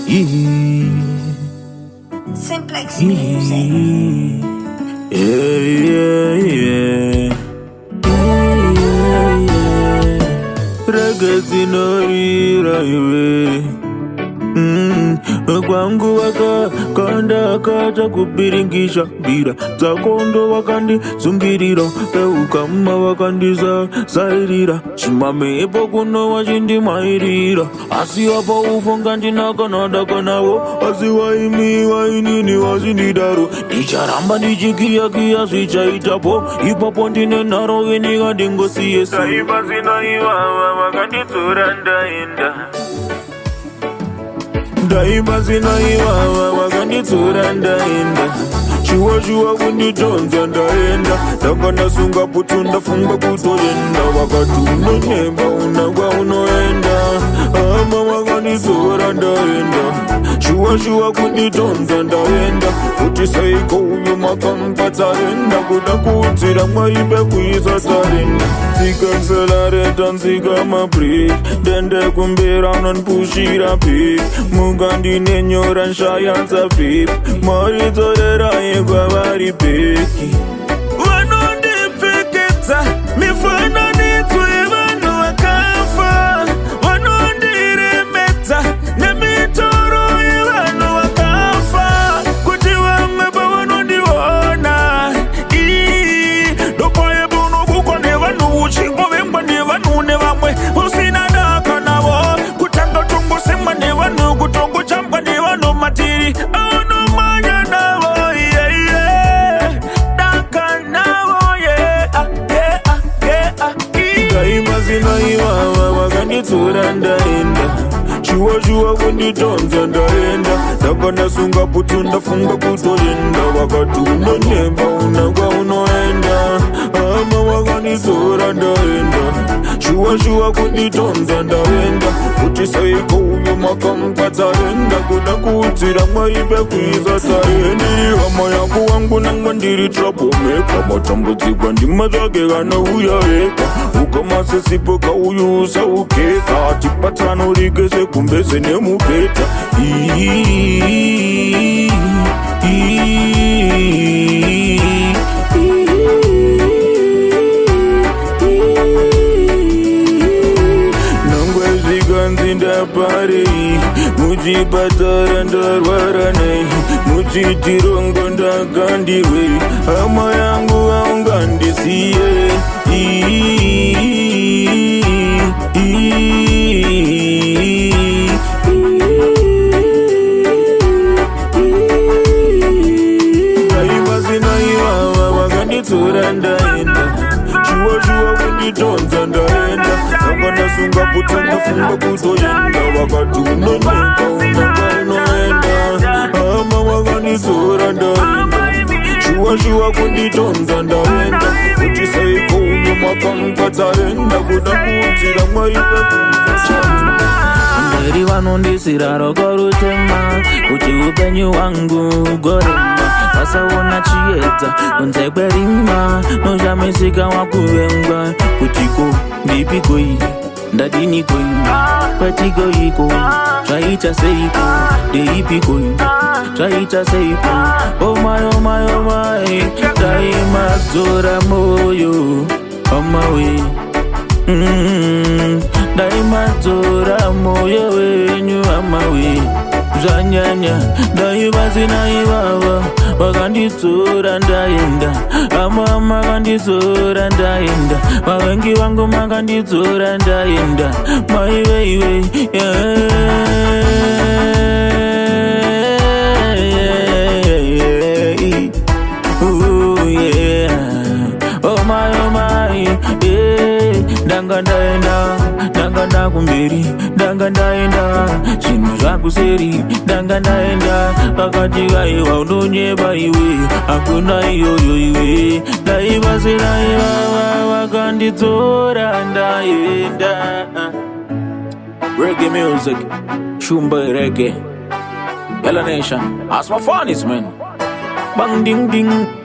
Simplex Music. Ragazzi norira iwe kwangu waka kanda kacha kupiringisha bira zakondo wakandi zumbirira peukama wakandiza sairira chimamepo kuno wachindi mairira asi apa ufonga ndinakanadaka nawo asi waimi wainini wazindidaro ndicharamba ndichikiyakiya zvichaitapo ipapo ndine nharo venika ndingosiye saipa zina ivava vakandidzora ndaenda Daima zina ivava vakandidzora ndaenda Shuwa kunditonza ndaenda Ndanga ndasunga putu ndafunga kutoenda Wakati unonemba unangwa unoenda Ama vakandidzora ndaenda Shuwa kunditonza ndaenda Kuti saiko uyu makampatsaenda Kuda kuudzira mwaipe kuisa tarenda Tsika accelerate nzika mabreak Dende kumbera unanpushira pik Mugandine nyora nshayanza vip Mari dzorera yekwa vari beki Vanondipfeketsa mifananidzo yevanhu vakafa Vanondiremedza nemitoro yevanhu vakafa Kuti vamwe pavanondiona Ndopa yebunokukwa nevanhu uchingovengwa nevanhu nevamwe Usina daka navo Kutanga tongosemwa nevanhu kutongochambwa nevanhu matiri Anomanya navo Daka navo Daima zina ivava vakandidzora ndaenda Shuwa kunditonza ndaenda Ndanga ndasunga putu ndafunga kutoenda Wakati unonemba unangwa unoenda Ama vakandidzora ndaenda Shuwa kunditonza ndaenda Kuti saiko uyu makampatsaenda Kuda kuudzira mwaipe kuisa tarenda Hama yangu wangu nangwa ndiri troublemaker Matambudzikwa ndima zvake kanouya veka Ukamasesipo kauyu usaukeka Tipatano rike sekumbese nemupeta Nangwe ndaparei Muchipatara ndarwara nei Muchitirongo ndakandiwe Hama yangu aungandisiye Daima zina ivava vakandidzora ndaenda Shuwa kunditonza ndaenda Ndanga ndasunga putu ndafunga kutoenda Wakati unonemba unanga unoenda Ama vakandidzora ndaenda Shuwa kunditonza ndaenda Kuti saiko uyu makampatsaenda Kuda kuudzira mwaipe kuisa Mberi vanondisira roko rutema Kuti upenyu wangu ugorema Vasaona chiedza kunze kwerima Noshamisika wakuvengwa Kutiko ndipiko iyi Ndadiniko iyi Patiko iko Zvaita seiko Ndeipiko iyi Zvaita seiko Oh my Daimadzora moyo Oh my way Daimadzora moyo wenyu amawe Zvanyanya Daivazina ivava Vakandidzora ndaenda Ama makandidzora ndaenda Vavengi vangu makandidzora ndaenda Maiweiwe Oh my Ndanga ndaenda kumberi Ndanga ndaenda Zvinhu zvakuseri Ndanga ndaenda Vakati vaiwa unonyeba iwe Hakuna iyoyo iwe Daivazina ivava vakandidzora ndaenda Reggae music Shumba reggae Yellow Nation As my fun is man Bang ding ding